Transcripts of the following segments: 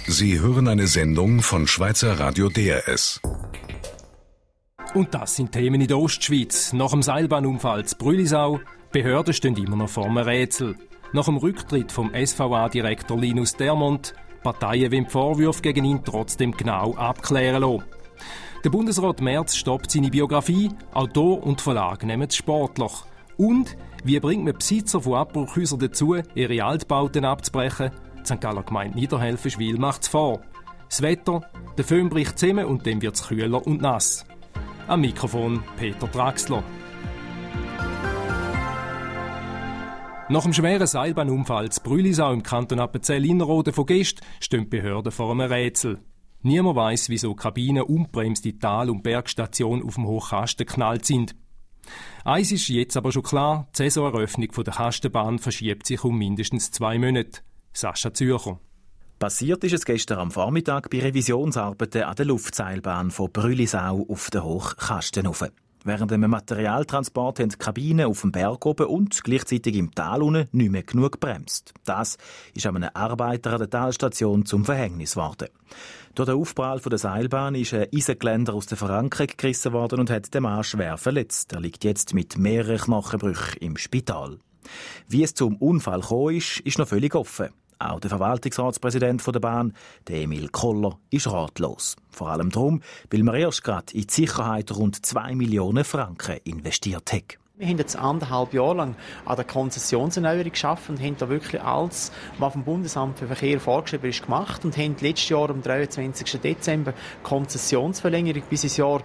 Sie hören eine Sendung von Schweizer Radio DRS. Und das sind Themen in der Ostschweiz. Nach dem Seilbahnunfall in Brülisau, Behörden stehen immer noch vor einem Rätsel. Nach dem Rücktritt vom SVA-Direktor Linus Dermont, Parteien wollen die Vorwürfe gegen ihn trotzdem genau abklären lassen. Der Bundesrat Merz stoppt seine Biografie, Autor und Verlag nehmen es sportlich. Und wie bringt man Besitzer von Abbruchhäusern dazu, ihre Altbauten abzubrechen? Die St. Galler Gemeinde Niederhelfenschwil macht es vor. Das Wetter, der Föhn bricht zusammen und dann wird es kühler und nass. Am Mikrofon Peter Draxler. Nach dem schweren Seilbahnunfall in Brülisau im Kanton Appenzell-Innerrhoden von gestern stehen die Behörden vor einem Rätsel. Niemand weiss, wieso Kabinen unbremst in Tal- und Bergstation auf dem Hochkasten geknallt sind. Eins ist jetzt aber schon klar, die Saisoneröffnung der Kastenbahn verschiebt sich um mindestens 2 Monate. Sascha Zürcher. Passiert ist es gestern am Vormittag bei Revisionsarbeiten an der Luftseilbahn von Brülisau auf den Hochkasten rauf. Während dem Materialtransport haben die Kabinen auf dem Berg oben und gleichzeitig im Tal unten nicht mehr genug gebremst. Das ist einem Arbeiter an der Talstation zum Verhängnis geworden. Durch den Aufprall der Seilbahn ist ein Eisengeländer aus der Verankerung gerissen worden und hat den Mann schwer verletzt. Er liegt jetzt mit mehreren Knochenbrüchen im Spital. Wie es zum Unfall gekommen ist noch völlig offen. Auch der Verwaltungsratspräsident der Bahn, der Emil Koller, ist ratlos. Vor allem darum, weil man erst gerade in die Sicherheit rund 2 Millionen Franken investiert hat. Wir haben jetzt 1,5 Jahre lang an der Konzessionserneuerung geschaffen und haben da wirklich alles, was vom Bundesamt für Verkehr vorgeschrieben ist, gemacht und haben letztes Jahr am 23. Dezember Konzessionsverlängerung bis ins Jahr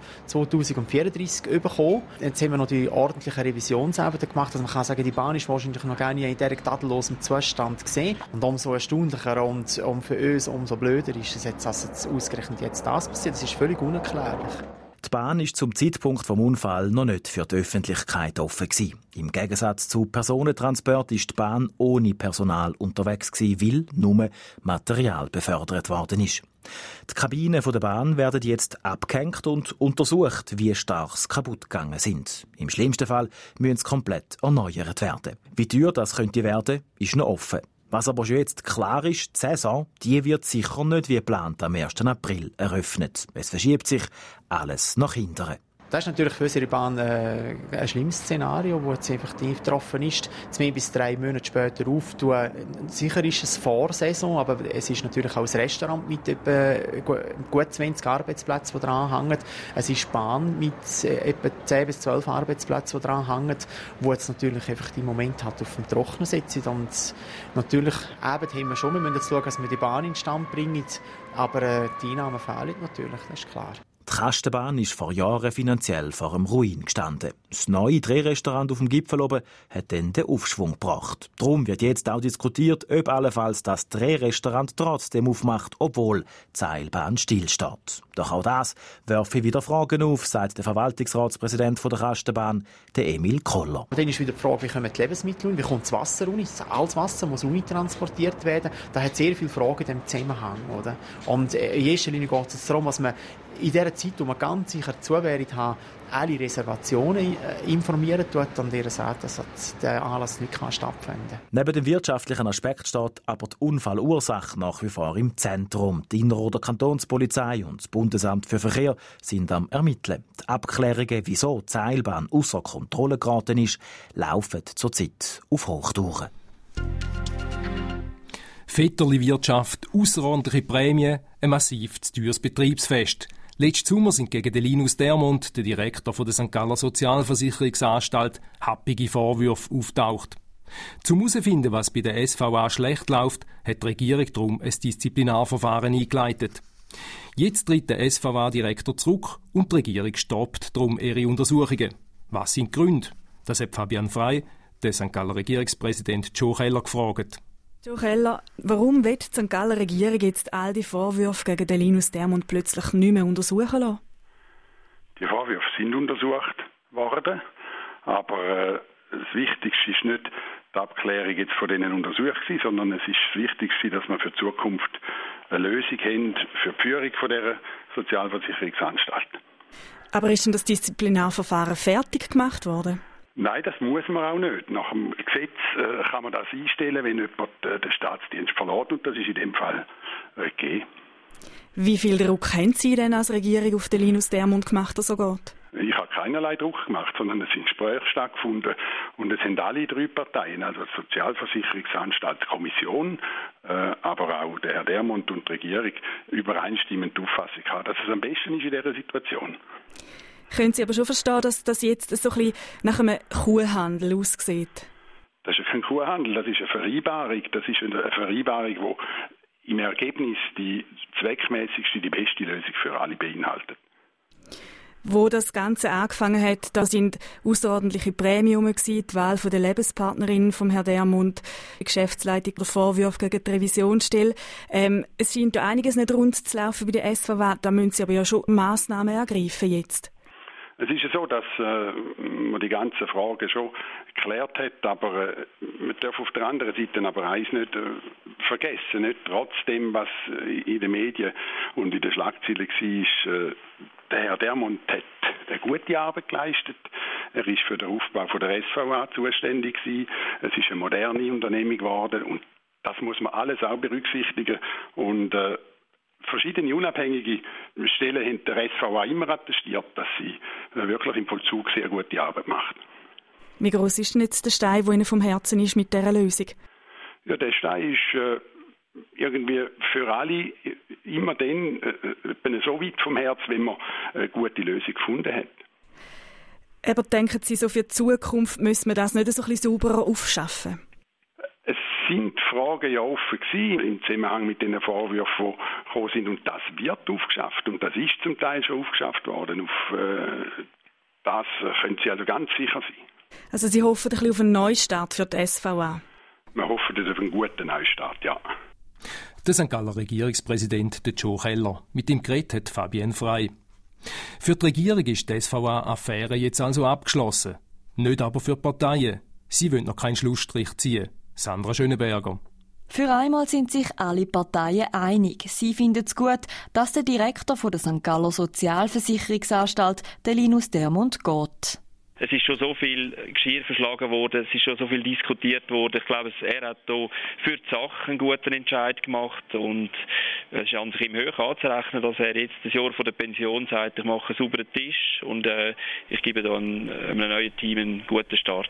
2034 bekommen. Jetzt haben wir noch die ordentlichen Revisionsarbeiten gemacht. Also man kann sagen, die Bahn ist wahrscheinlich noch gar nicht in dieser tadellosen Zustand gesehen. Und umso erstaunlicher und für uns umso blöder ist es jetzt, dass ausgerechnet jetzt das passiert. Das ist völlig unerklärlich. Die Bahn war zum Zeitpunkt des Unfalls noch nicht für die Öffentlichkeit offen gewesen. Im Gegensatz zu Personentransport ist die Bahn ohne Personal unterwegs gewesen, weil nur Material befördert worden ist. Die Kabinen der Bahn werden jetzt abgehängt und untersucht, wie stark sie kaputt gegangen sind. Im schlimmsten Fall müssen sie komplett erneuert werden. Wie teuer das könnte werden, ist noch offen. Was aber schon jetzt klar ist, die Saison, die wird sicher nicht wie geplant am 1. April eröffnet. Es verschiebt sich alles nach hinten. Das ist natürlich für unsere Bahn ein schlimmes Szenario, wo jetzt effektiv getroffen ist. 2 bis 3 Monate später auftun. Sicher ist es Vorsaison, aber es ist natürlich auch ein Restaurant mit etwa gut 20 Arbeitsplätzen, die dran hängen. Es ist Bahn mit etwa 10 bis 12 Arbeitsplätzen, die dran hängen, wo jetzt natürlich einfach im Moment halt auf dem Trocknen sitzen. Und natürlich haben wir schon, wir müssen jetzt schauen, dass wir die Bahn in Stand bringen, aber die Einnahmen fehlen natürlich, das ist klar. Die Kastenbahn ist vor Jahren finanziell vor dem Ruin gestanden. Das neue Drehrestaurant auf dem Gipfel oben hat dann den Aufschwung gebracht. Darum wird jetzt auch diskutiert, ob allenfalls das Drehrestaurant trotzdem aufmacht, obwohl die Seilbahn stillsteht. Doch auch das werfe wieder Fragen auf, sagt der Verwaltungsratspräsident der Kastenbahn, der Emil Koller. Und dann ist wieder die Frage, wie kommen die Lebensmittel und wie kommt das Wasser rein? Alles Wasser muss transportiert werden. Da hat sehr viele Fragen in diesem Zusammenhang. Oder? Und in erster Linie geht es darum, dass man in dieser Zeit, wo man ganz sicher Zuwährung hat, alle Reservationen informieren tut und ihr sagt, dass der Anlass nicht stattfinden kann. Neben dem wirtschaftlichen Aspekt steht aber die Unfallursache nach wie vor im Zentrum. Die Innerrhoder Kantonspolizei und das Bundesamt für Verkehr sind am Ermitteln. Die Abklärungen, wieso die Seilbahn ausser Kontrolle geraten ist, laufen zurzeit auf Hochtouren. Vetterli-Wirtschaft, ausserordentliche Prämien, ein massiv zu teures Betriebsfest. Letzten Sommer sind gegen den Linus Dermont, den Direktor der St. Galler Sozialversicherungsanstalt, happige Vorwürfe auftaucht. Zum herauszufinden, was bei der SVA schlecht läuft, hat die Regierung darum ein Disziplinarverfahren eingeleitet. Jetzt tritt der SVA-Direktor zurück und die Regierung stoppt darum ihre Untersuchungen. Was sind die Gründe? Das hat Fabian Frey, der St. Galler Regierungspräsident Joe Keller, gefragt. Joe Keller, warum will die St. Galler Regierung jetzt all die Vorwürfe gegen den Linus Dermont plötzlich nicht mehr untersuchen lassen? Die Vorwürfe sind untersucht worden, aber das Wichtigste ist nicht die Abklärung jetzt von diesen Untersuchungen, sondern es ist das Wichtigste, dass wir für die Zukunft eine Lösung haben für die Führung von dieser Sozialversicherungsanstalt. Aber ist denn das Disziplinarverfahren fertig gemacht worden? Nein, das muss man auch nicht. Nach dem Gesetz kann man das einstellen, wenn jemand den Staatsdienst verlässt. Und das ist in dem Fall gegeben. Wie viel Druck haben Sie denn als Regierung auf den Linus Dermont gemacht, dass so geht? Ich habe keinerlei Druck gemacht, sondern es sind Gespräche stattgefunden und es haben alle 3 Parteien, also die Sozialversicherungsanstalt, die Kommission, aber auch der Herr Dermont und die Regierung übereinstimmend die Auffassung haben, dass es am besten ist in dieser Situation. Können Sie aber schon verstehen, dass das jetzt so ein bisschen nach einem Kuhhandel aussieht? Das ist kein Kuhhandel, das ist eine Vereinbarung. Das ist eine Vereinbarung, die im Ergebnis die zweckmäßigste, die beste Lösung für alle beinhaltet. Wo das Ganze angefangen hat, da sind außerordentliche Prämien gewesen, die Wahl der Lebenspartnerin von Herrn Dermont, die Geschäftsleitung der Vorwürfe gegen die Revisionsstelle. Es scheint da einiges nicht rund zu laufen bei der SVW, da müssen Sie aber ja schon Massnahmen ergreifen jetzt. Es ist ja so, dass man die ganzen Fragen schon geklärt hat, aber man darf auf der anderen Seite aber eins nicht vergessen, nicht trotzdem, was in den Medien und in den Schlagzeilen war, der Herr Dermont hat eine gute Arbeit geleistet. Er ist für den Aufbau von der SVA zuständig gewesen. Es ist eine moderne Unternehmung geworden und das muss man alles auch berücksichtigen und verschiedene unabhängige Stellen haben der SVA immer attestiert, dass sie wirklich im Vollzug sehr gute Arbeit macht. Wie gross ist denn jetzt der Stein, der Ihnen vom Herzen ist mit dieser Lösung? Ja, der Stein ist irgendwie für alle immer dann so weit vom Herz, wenn man eine gute Lösung gefunden hat. Aber denken Sie, so für die Zukunft müssen wir das nicht so ein bisschen sauberer aufschaffen? Es sind Fragen ja offen gewesen im Zusammenhang mit den Vorwürfen, die gekommen sind. Und das wird aufgeschafft. Und das ist zum Teil schon aufgeschafft worden. Auf das können Sie also ganz sicher sein. Also Sie hoffen ein bisschen auf einen Neustart für die SVA? Wir hoffen auf einen guten Neustart, ja. Der St. Galler Regierungspräsident Joe Keller. Mit ihm geredet hat Fabienne Frey. Für die Regierung ist die SVA-Affäre jetzt also abgeschlossen. Nicht aber für die Parteien. Sie wollen noch keinen Schlussstrich ziehen. Sandra Schöneberger. Für einmal sind sich alle Parteien einig. Sie finden es gut, dass der Direktor von der St. Galler Sozialversicherungsanstalt, der Linus Dermont, geht. Es ist schon so viel Geschirr verschlagen worden, es ist schon so viel diskutiert worden. Ich glaube, er hat hier für die Sache einen guten Entscheid gemacht und es ist an sich ihm hoch anzurechnen, dass er jetzt das Jahr von der Pension sagt, ich mache einen sauberen Tisch und ich gebe da einem neuen Team einen guten Start.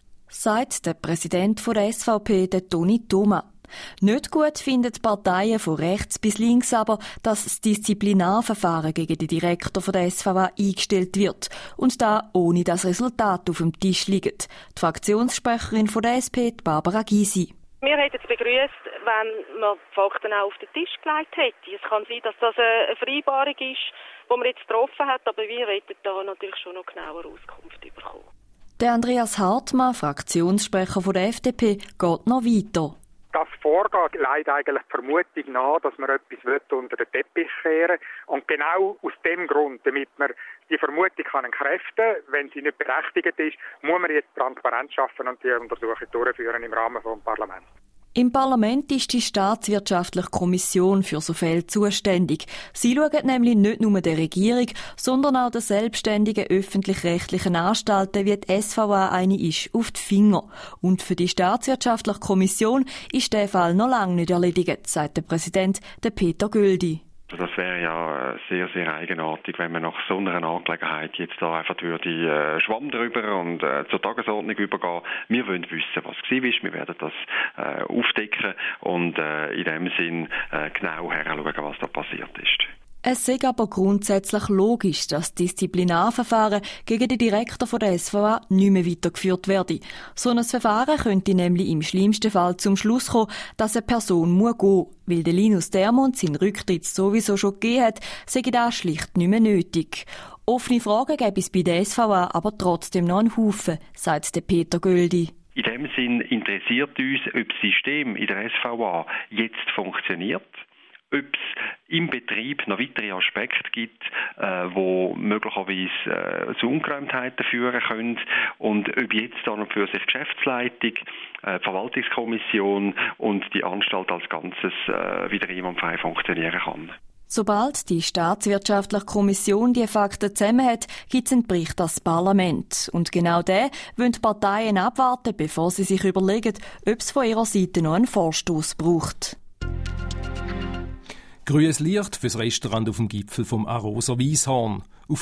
Sagt der Präsident der SVP, der Toni Thoma. Nicht gut finden die Parteien von rechts bis links aber, dass das Disziplinarverfahren gegen den Direktor der SVA eingestellt wird und da ohne das Resultat auf dem Tisch liegt. Die Fraktionssprecherin von der SP, Barbara Gysi. Wir hätten es begrüßt, wenn man die Fakten auch auf den Tisch gelegt hätte. Es kann sein, dass das eine Vereinbarung ist, die man jetzt getroffen hat, aber wir hätten da natürlich schon noch genauer Auskunft bekommen. Der Andreas Hartmann, Fraktionssprecher von der FDP, geht noch weiter. Das Vorgehen leidet eigentlich die Vermutung nahe, dass man etwas unter den Teppich kehren will. Und genau aus dem Grund, damit man die Vermutung entkräften kann, wenn sie nicht berechtigt ist, muss man jetzt Transparenz schaffen und die Untersuchung durchführen im Rahmen des Parlaments. Im Parlament ist die Staatswirtschaftliche Kommission für so Fälle zuständig. Sie schaut nämlich nicht nur der Regierung, sondern auch den selbstständigen öffentlich-rechtlichen Anstalten, wie die SVA eine ist, auf die Finger. Und für die Staatswirtschaftliche Kommission ist der Fall noch lange nicht erledigt, sagt der Präsident, der Peter Güldi. Das wäre ja sehr, sehr eigenartig, wenn man nach so einer Angelegenheit jetzt da einfach Schwamm drüber und zur Tagesordnung übergehen. Wir wollen wissen, was gewesen ist. Wir werden das aufdecken und in dem Sinn genau heranschauen, was da passiert ist. Es sei aber grundsätzlich logisch, dass Disziplinarverfahren gegen den Direktor der SVA nicht mehr weitergeführt werden. So ein Verfahren könnte nämlich im schlimmsten Fall zum Schluss kommen, dass eine Person gehen muss. Weil der Linus Dermont seinen Rücktritt sowieso schon gegeben hat, sei das schlicht nicht mehr nötig. Offene Fragen gäbe es bei der SVA aber trotzdem noch einen Haufen, sagt der Peter Güldi. In dem Sinn interessiert uns, ob das System in der SVA jetzt funktioniert. Ob es im Betrieb noch weitere Aspekte gibt, wo möglicherweise zu Ungereimtheiten führen können und ob jetzt dann für sich Geschäftsleitung, Verwaltungskommission und die Anstalt als Ganzes wieder einwandfrei funktionieren kann. Sobald die Staatswirtschaftliche Kommission die Fakten zusammen hat, gibt es einen Bericht ans Parlament. Und genau den wollen die Parteien abwarten, bevor sie sich überlegen, ob es von ihrer Seite noch einen Vorstoß braucht. Grünes Licht fürs Restaurant auf dem Gipfel vom Arosa Weisshorn. Auf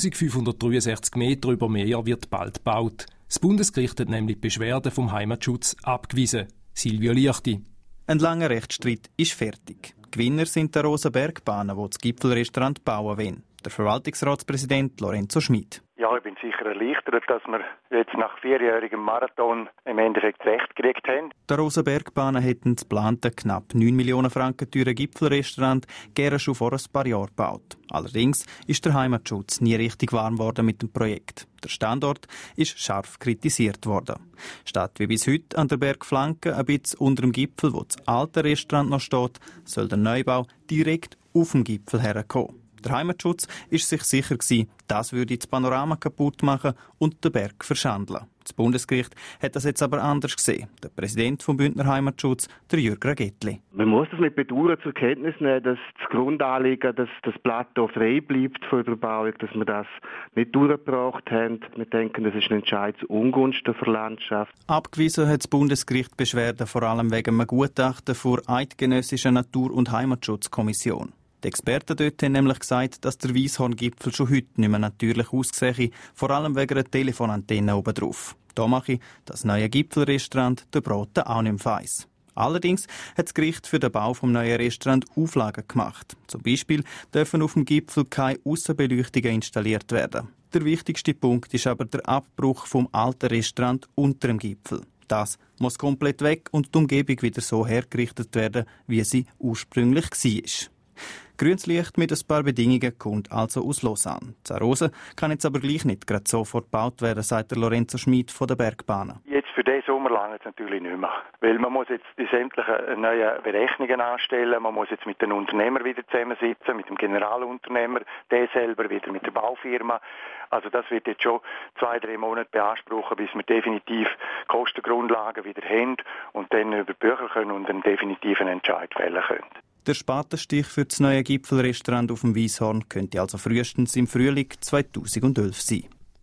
2563 Meter über Meer wird bald gebaut. Das Bundesgericht hat nämlich die Beschwerde vom Heimatschutz abgewiesen. Silvio Lichti. Ein langer Rechtsstreit ist fertig. Gewinner sind die Arosa Bergbahnen, die das Gipfelrestaurant bauen wollen. Der Verwaltungsratspräsident Lorenzo Schmid. Ja, ich bin sicher erleichtert, dass wir jetzt nach 4-jährigem Marathon im Endeffekt recht gekriegt haben. Die Arosa Bergbahnen hätten das geplante knapp 9 Millionen Franken teure Gipfelrestaurant gerne schon vor ein paar Jahren gebaut. Allerdings ist der Heimatschutz nie richtig warm geworden mit dem Projekt. Der Standort ist scharf kritisiert worden. Statt wie bis heute an der Bergflanke, ein bisschen unter dem Gipfel, wo das alte Restaurant noch steht, soll der Neubau direkt auf dem Gipfel herkommen. Der Heimatschutz ist sich sicher gewesen, das würde das Panorama kaputt machen und den Berg verschandeln. Das Bundesgericht hat das jetzt aber anders gesehen. Der Präsident vom Bündner Heimatschutz, der Jürg Ragetli. Man muss das mit Bedauern zur Kenntnis nehmen, dass das Grundanliegen, dass das Plateau frei bleibt von der Bebauung, dass wir das nicht durchgebracht haben. Wir denken, das ist ein Entscheid zu Ungunsten für die Landschaft. Abgewiesen hat das Bundesgericht Beschwerden vor allem wegen einem Gutachten vor Eidgenössischer Natur- und Heimatschutzkommission. Die Experten dort haben nämlich gesagt, dass der Weisshorngipfel schon heute nicht mehr natürlich aussehe, vor allem wegen einer Telefonantenne oben drauf. Da mache ich das neue Gipfelrestaurant der Broten auch nicht mehr weiss. Allerdings hat das Gericht für den Bau vom neuen Restaurant Auflagen gemacht. Zum Beispiel dürfen auf dem Gipfel keine Aussenbeleuchtungen installiert werden. Der wichtigste Punkt ist aber der Abbruch vom alten Restaurant unter dem Gipfel. Das muss komplett weg und die Umgebung wieder so hergerichtet werden, wie sie ursprünglich war. Grünes Licht mit ein paar Bedingungen kommt also aus Lausanne. Die Arosa kann jetzt aber gleich nicht gerade sofort gebaut werden, sagt der Lorenzo Schmid von der Bergbahnen. Jetzt für diesen Sommer lange es natürlich nicht mehr. Weil man muss jetzt die sämtlichen neuen Berechnungen anstellen, man muss jetzt mit den Unternehmern wieder zusammensitzen, mit dem Generalunternehmer, der selber wieder mit der Baufirma. Also das wird jetzt schon 2-3 Monate beanspruchen, bis wir definitiv Kostengrundlagen wieder haben und dann über die Bücher können und einen definitiven Entscheid fällen können. Der Spatenstich für das neue Gipfelrestaurant auf dem Weisshorn könnte also frühestens im Frühling 2011 sein.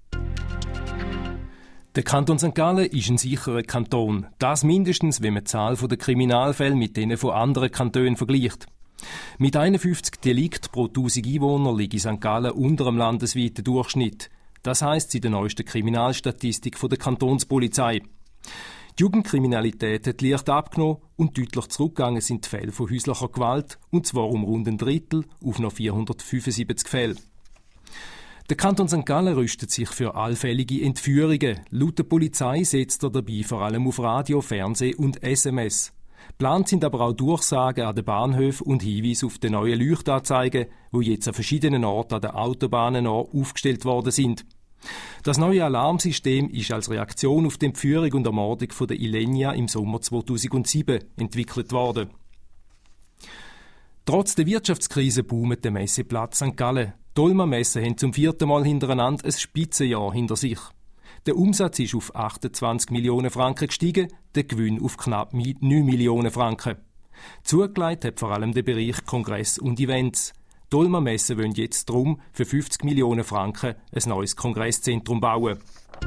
Der Kanton St. Gallen ist ein sicherer Kanton. Das mindestens, wenn man die Zahl der Kriminalfälle mit denen von anderen Kantonen vergleicht. Mit 51 Delikten pro 1000 Einwohner liegt St. Gallen unter dem landesweiten Durchschnitt. Das heisst in der neuesten Kriminalstatistik der Kantonspolizei. Die Jugendkriminalität hat leicht abgenommen und deutlich zurückgegangen sind die Fälle von häuslicher Gewalt, und zwar um rund ein Drittel auf noch 475 Fälle. Der Kanton St. Gallen rüstet sich für allfällige Entführungen. Laut der Polizei setzt er dabei vor allem auf Radio, Fernsehen und SMS. Geplant sind aber auch Durchsagen an den Bahnhöfen und Hinweise auf die neuen Leuchtanzeigen, die jetzt an verschiedenen Orten an den Autobahnen aufgestellt worden sind. Das neue Alarmsystem ist als Reaktion auf die Entführung und Ermordung von der Ilenia im Sommer 2007 entwickelt worden. Trotz der Wirtschaftskrise boomt der Messeplatz St. Gallen. Die Olmer Messen haben zum 4. Mal hintereinander ein Spitzenjahr hinter sich. Der Umsatz ist auf 28 Millionen Franken gestiegen, der Gewinn auf knapp 9 Millionen Franken. Zugelegt hat vor allem der Bereich Kongress und Events. Die Olmer Messen wollen jetzt darum für 50 Millionen Franken ein neues Kongresszentrum bauen.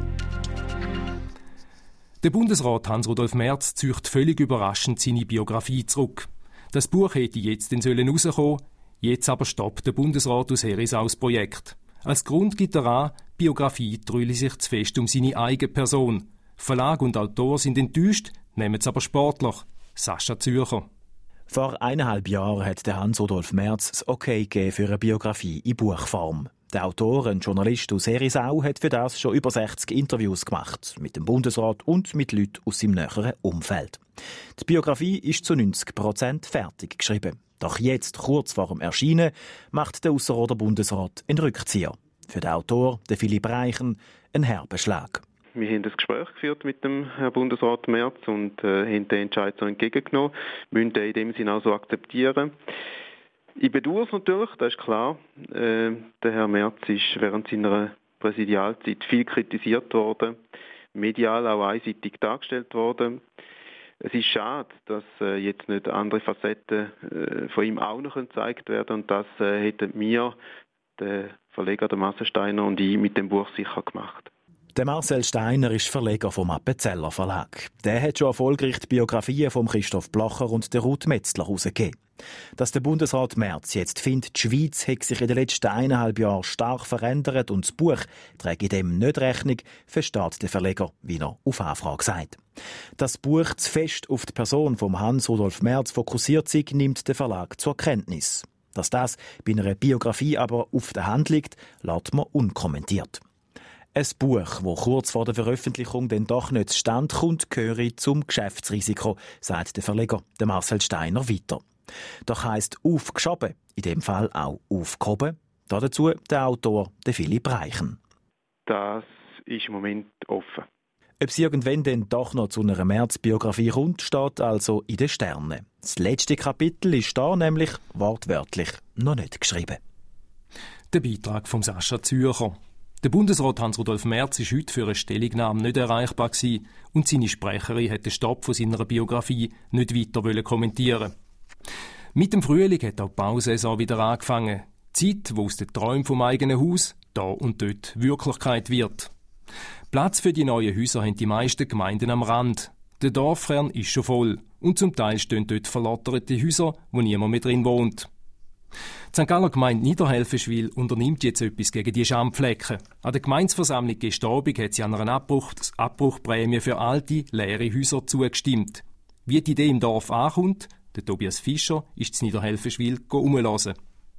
Der Bundesrat Hans-Rudolf Merz zieht völlig überraschend seine Biografie zurück. Das Buch hätte jetzt rauskommen sollen, jetzt aber stoppt der Bundesrat aus Herisau das Projekt. Als Grund gibt er an, die Biografie dröhle sich zu fest um seine eigene Person. Verlag und Autor sind enttäuscht, nehmen es aber sportlich. Sascha Zürcher. Vor 1,5 Jahren hat der Hans-Rudolf Merz das Okay gegeben für eine Biografie in Buchform. Der Autor, ein Journalist aus Herisau, hat für das schon über 60 Interviews gemacht. Mit dem Bundesrat und mit Leuten aus seinem näheren Umfeld. Die Biografie ist zu 90% fertig geschrieben. Doch jetzt, kurz vor dem Erscheinen, macht der Ausserrhoder Bundesrat einen Rückzieher. Für den Autor, den Philipp Reichen, ein herber Schlag. Wir haben ein Gespräch geführt mit dem Herrn Bundesrat Merz und haben den Entscheid so entgegengenommen, müssen den in dem Sinne auch so akzeptieren. Ich bedauere es natürlich, das ist klar. Der Herr Merz ist während seiner Präsidialzeit viel kritisiert worden, medial auch einseitig dargestellt worden. Es ist schade, dass jetzt nicht andere Facetten von ihm auch noch gezeigt werden, und das hätten wir, der Verleger der Massensteiner und ich, mit dem Buch sicher gemacht. Der Marcel Steiner ist Verleger vom Appenzeller Verlag. Der hat schon erfolgreich die Biografien von Christoph Blocher und der Ruth Metzler herausgegeben. Dass der Bundesrat Merz jetzt findet, die Schweiz hat sich in den letzten 1,5 Jahren stark verändert und das Buch trägt dem nicht Rechnung, versteht der Verleger, wie er auf Anfrage sagt. Das Buch zu fest auf die Person von Hans-Rudolf Merz fokussiert sei, nimmt der Verlag zur Kenntnis. Dass das bei einer Biografie aber auf der Hand liegt, lässt man unkommentiert. Ein Buch, das kurz vor der Veröffentlichung dann doch nicht zustande kommt, gehöre zum Geschäftsrisiko, sagt der Verleger Marcel Steiner weiter. Doch heisst aufgeschoben, in dem Fall auch aufgehoben. Dazu der Autor, der Philipp Reichen. Das ist im Moment offen. Ob es irgendwann dann doch noch zu einer März-Biografie kommt, steht also in den Sternen. Das letzte Kapitel ist da nämlich wortwörtlich noch nicht geschrieben. Der Beitrag von Sascha Zürcher. Der Bundesrat Hans-Rudolf Merz war heute für eine Stellungnahme nicht erreichbar gewesen und seine Sprecherin hat den Stopp von seiner Biografie nicht weiter kommentieren. Mit dem Frühling hat auch die Bausaison wieder angefangen. Zeit, wo aus den Träumen vom eigenen Haus da und dort Wirklichkeit wird. Platz für die neuen Häuser haben die meisten Gemeinden am Rand. Der Dorfkern ist schon voll und zum Teil stehen dort verlotterte Häuser, wo niemand mehr drin wohnt. Die St. Galler Gemeinde Niederhelfenschwil unternimmt jetzt etwas gegen die Schandflecken. An der Gemeindeversammlung gestern Abend hat sie an einer Abbruchprämie für alte, leere Häuser zugestimmt. Wie die Idee im Dorf ankommt, der Tobias Fischer ist in Niederhelfenschwil umhören.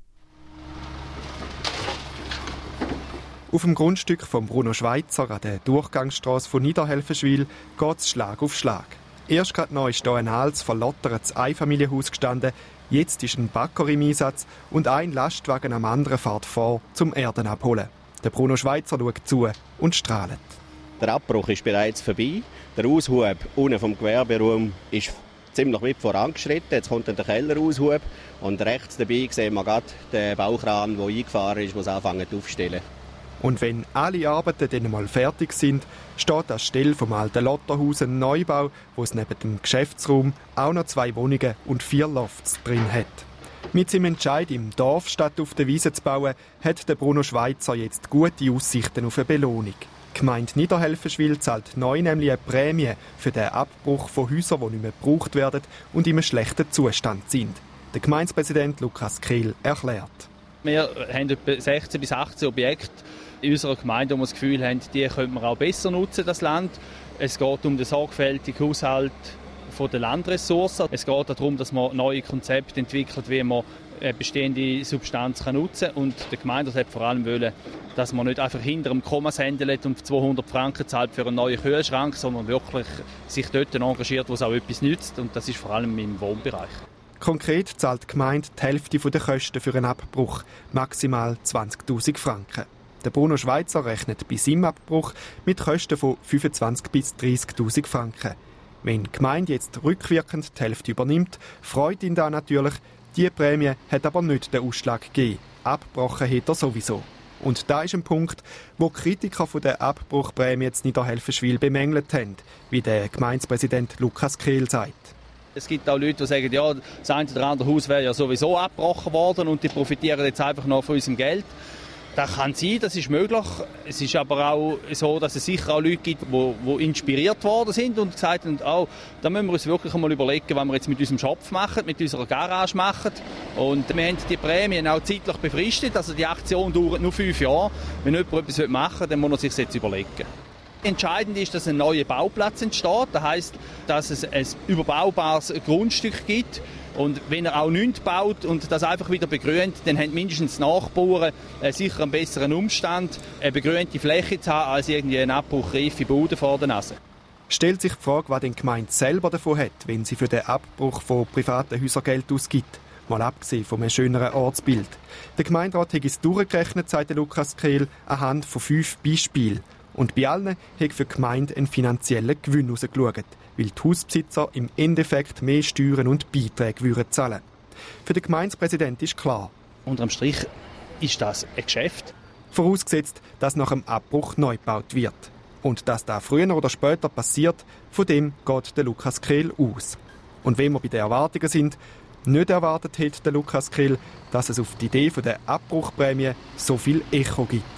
Auf dem Grundstück von Bruno Schweitzer an der Durchgangsstrasse von Niederhelfenschwil geht es Schlag auf Schlag. Erst gerade neu ist hier ein altes, verlottertes Einfamilienhaus gestanden. Jetzt ist ein Bagger im Einsatz und ein Lastwagen am anderen fährt vor, zum Erden abholen. Der Bruno Schweitzer schaut zu und strahlt. Der Abbruch ist bereits vorbei. Der Aushub unten vom Gewerberaum ist ziemlich weit vorangeschritten. Jetzt kommt dann der Kelleraushub und rechts dabei sehen wir gerade den Baukran, der eingefahren ist, muss anfangen aufzustellen. Und wenn alle Arbeiten dann mal fertig sind, steht anstelle vom alten Lotterhaus ein Neubau, wo es neben dem Geschäftsraum auch noch 2 Wohnungen und 4 Lofts drin hat. Mit seinem Entscheid, im Dorf statt auf der Wiese zu bauen, hat der Bruno Schweitzer jetzt gute Aussichten auf eine Belohnung. Die Gemeinde Niederhelfenschwil zahlt neu nämlich eine Prämie für den Abbruch von Häusern, die nicht mehr gebraucht werden und in einem schlechten Zustand sind. Der Gemeindepräsident Lukas Kehl erklärt. Wir haben etwa 16 bis 18 Objekte in unserer Gemeinde, wo wir das Gefühl haben, die könnte man auch besser nutzen, das Land. Es geht um den sorgfältigen Haushalt der Landressourcen. Es geht darum, dass man neue Konzepte entwickelt, wie man bestehende Substanz nutzen kann. Und der Gemeinderat hat vor allem wollen, dass man nicht einfach hinter dem Komma sändelt und 200 Franken zahlt für einen neuen Kühlschrank, sondern wirklich sich dort engagiert, wo es auch etwas nützt. Und das ist vor allem im Wohnbereich. Konkret zahlt die Gemeinde die Hälfte der Kosten für einen Abbruch, maximal 20'000 Franken. Der Bruno Schweitzer rechnet bei seinem Abbruch mit Kosten von 25'000 bis 30'000 Franken. Wenn die Gemeinde jetzt rückwirkend die Hälfte übernimmt, freut ihn das natürlich. Diese Prämie hat aber nicht den Ausschlag gegeben. Abgebrochen hat er sowieso. Und da ist ein Punkt, wo Kritiker von der Abbruchprämie jetzt Niederhelfenschwil bemängelt haben, wie der Gemeindepräsident Lukas Kehl sagt. Es gibt auch Leute, die sagen, ja, das eine oder andere Haus wäre ja sowieso abgebrochen worden und die profitieren jetzt einfach noch von unserem Geld. Das kann sein, das ist möglich. Es ist aber auch so, dass es sicher auch Leute gibt, die inspiriert worden sind und gesagt haben, oh, da müssen wir uns wirklich einmal überlegen, was wir jetzt mit unserem Schopf machen, mit unserer Garage machen. Und wir haben die Prämien auch zeitlich befristet, also die Aktion dauert nur 5 Jahre. Wenn jemand etwas machen will, dann muss er sich das jetzt überlegen. Entscheidend ist, dass ein neuer Bauplatz entsteht. Das heisst, dass es ein überbaubares Grundstück gibt. Und wenn er auch nichts baut und das einfach wieder begrünt, dann haben mindestens die Nachbarn sicher einen besseren Umstand, eine begrünte Fläche zu haben, als irgendwie eine abbruchreife Bude vor der Nase. Stellt sich die Frage, was die Gemeinde selber davon hat, wenn sie für den Abbruch von privaten Häusern Geld ausgibt. Mal abgesehen vom schöneren Ortsbild. Der Gemeinderat hat es durchgerechnet, sagt Lukas Kehl, anhand von 5 Beispielen. Und bei allen hat für die Gemeinde einen finanziellen Gewinn herausgeschaut, weil die Hausbesitzer im Endeffekt mehr Steuern und Beiträge zahlen würden. Für den Gemeindepräsidenten ist klar. Unterm Strich ist das ein Geschäft. Vorausgesetzt, dass nach dem Abbruch neu gebaut wird. Und dass das früher oder später passiert, von dem geht der Lukas Kehl aus. Und wenn wir bei den Erwartungen sind, nicht erwartet hat der Lukas Kehl, dass es auf die Idee der Abbruchprämie so viel Echo gibt.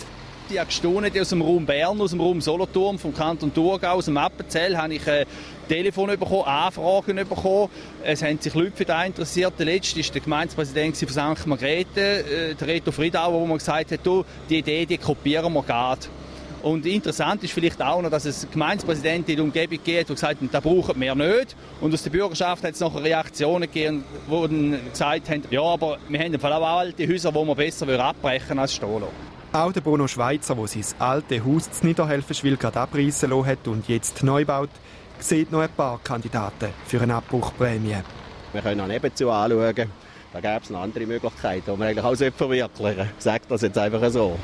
Ich habe gestaunt, aus dem Raum Bern, aus dem Raum Solothurn, vom Kanton Thurgau, aus dem Appenzell, habe ich Telefon bekommen, Anfragen bekommen. Es haben sich Leute für das interessiert. Der letzte war der Gemeindepräsident von St. Margrethe, der Reto Friedauer, der mir gesagt hat, die Idee, die kopieren wir gerade. Und interessant ist vielleicht auch noch, dass es Gemeindepräsidenten in der Umgebung gibt, die gesagt haben, das brauchen wir nicht. Und aus der Bürgerschaft hat es noch Reaktionen gegeben, die dann gesagt haben, ja, aber wir haben im Fall auch alte Häuser, die wir besser abbrechen als stehen lassen. Auch der Bruno Schweizer, der sein altes Haus in Niederhelfenschwil gerade abreißen lassen hat und jetzt neu baut, sieht noch ein paar Kandidaten für eine Abbruchprämie. Wir können auch nebenzu anschauen. Da gäbe es noch andere Möglichkeiten, die man eigentlich auch verwirklichen sollte. Ich sage das jetzt einfach so.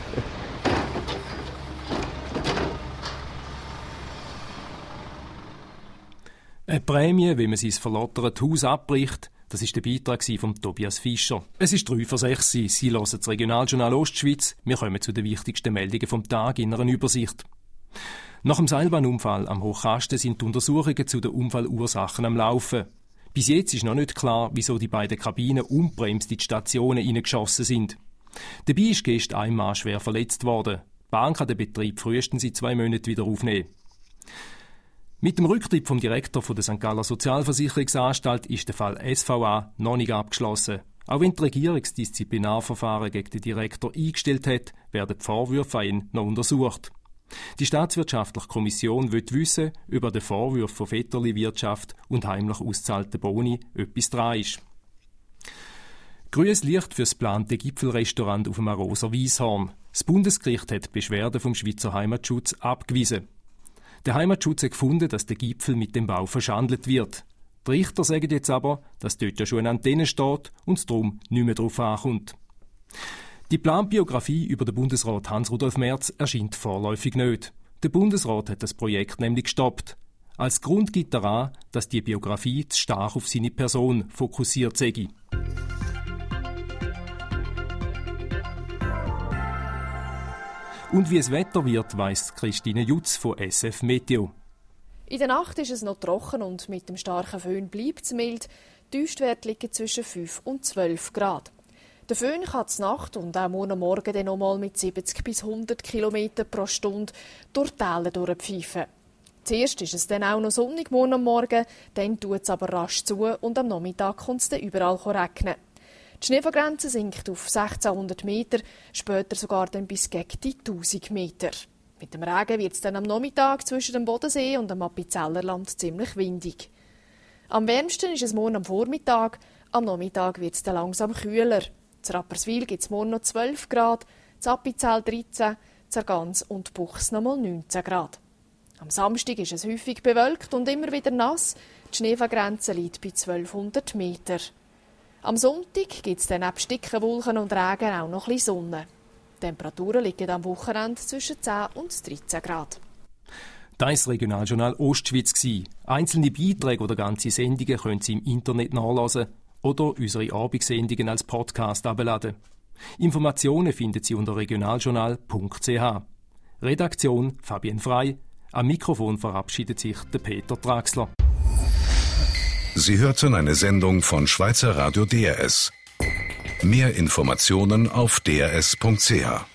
Eine Prämie, wie man sein verlottertes Haus abbricht, das war der Beitrag von Tobias Fischer. Es ist 5:03 Uhr. Sie hören das Regionaljournal Ostschweiz. Wir kommen zu den wichtigsten Meldungen vom Tag in einer Übersicht. Nach dem Seilbahnunfall am Hochkasten sind die Untersuchungen zu den Unfallursachen am Laufen. Bis jetzt ist noch nicht klar, wieso die beiden Kabinen unbremst in die Stationen hineingeschossen sind. Dabei ist gestern ein Mann schwer verletzt worden. Die Bahn kann den Betrieb frühestens in 2 Monaten wieder aufnehmen. Mit dem Rücktritt vom Direktor der St. Galler Sozialversicherungsanstalt ist der Fall SVA noch nicht abgeschlossen. Auch wenn die Regierung das Disziplinarverfahren gegen den Direktor eingestellt hat, werden die Vorwürfe an ihn noch untersucht. Die Staatswirtschaftliche Kommission will wissen, ob an den Vorwürfen von Vetterli-Wirtschaft und heimlich ausgezahlten Boni etwas dran ist. Grünes Licht für das geplante Gipfelrestaurant auf dem Arosa Weisshorn. Das Bundesgericht hat die Beschwerde vom Schweizer Heimatschutz abgewiesen. Der Heimatschutz hat gefunden, dass der Gipfel mit dem Bau verschandelt wird. Die Richter sagen jetzt aber, dass dort ja schon eine Antenne steht und es darum nicht mehr darauf ankommt. Die Planbiografie über den Bundesrat Hans-Rudolf Merz erscheint vorläufig nicht. Der Bundesrat hat das Projekt nämlich gestoppt. Als Grund gibt er an, dass die Biografie zu stark auf seine Person fokussiert sei. Und wie es Wetter wird, weiss Christine Jutz von SF Meteo. In der Nacht ist es noch trocken und mit dem starken Föhn bleibt es mild. Die Tiefstwerte liegen zwischen 5 und 12 Grad. Der Föhn kann zur Nacht und auch morgen dann nochmal mit 70 bis 100 km pro Stunde durch die Täler durchpfeifen. Zuerst ist es dann auch noch sonnig am Morgen, dann tut es aber rasch zu und am Nachmittag kommt es dann überall regnen. Die Schneefallgrenze sinkt auf 1600 Meter, später sogar dann bis gegen die 1000 Meter. Mit dem Regen wird es dann am Nachmittag zwischen dem Bodensee und dem Appenzellerland ziemlich windig. Am wärmsten ist es morgen am Vormittag, am Nachmittag wird es dann langsam kühler. In Rapperswil gibt es morgen noch 12 Grad, in Appenzell 13, in Gans und Buchs nochmal 19 Grad. Am Samstag ist es häufig bewölkt und immer wieder nass. Die Schneefallgrenze liegt bei 1200 Meter. Am Sonntag gibt es dann neben dicken Wolken und Regen auch noch ein bisschen Sonne. Die Temperaturen liegen am Wochenende zwischen 10 und 13 Grad. Das ist das Regionaljournal Ostschweiz. Einzelne Beiträge oder ganze Sendungen können Sie im Internet nachlesen oder unsere Abendsendungen als Podcast herunterladen. Informationen finden Sie unter regionaljournal.ch. Redaktion Fabienne Frey. Am Mikrofon verabschiedet sich der Peter Traxler. Sie hörten eine Sendung von Schweizer Radio DRS. Mehr Informationen auf drs.ch.